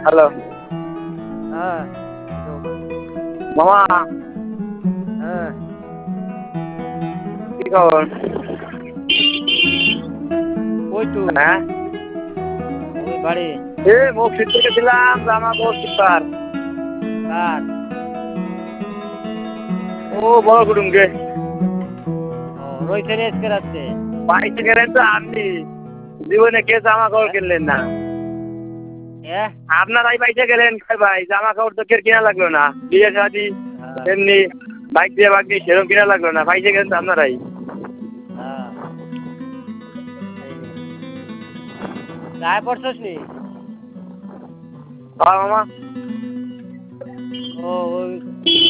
Hello হ্যাঁ মামা, হ্যাঁ কি খবর? কই তুই? হ্যাঁ, ওই বাড়ি। মুখ শিখতে গেছিলাম, জামা কাপড় শিখবার। কার? ও বড় কুটুমকে রইছে রেস্কে রাখছে। বাইকে গেলেন তো আপনি, জীবনে কে জামা কাপড় কিনলেন না? হ্যাঁ আপনারাই বাইকে গেলেন, ভাই জামা কাপড় তো কেউ কিনা লাগলো না, বিয়ে শাদি এমনি বাইক দিয়ে বাকি সেরকম কিনা লাগলো না, বাইকে গেলেন তো আপনারাই। হ্যাঁ গায়ে পড়ছস নি? মামা ও ওই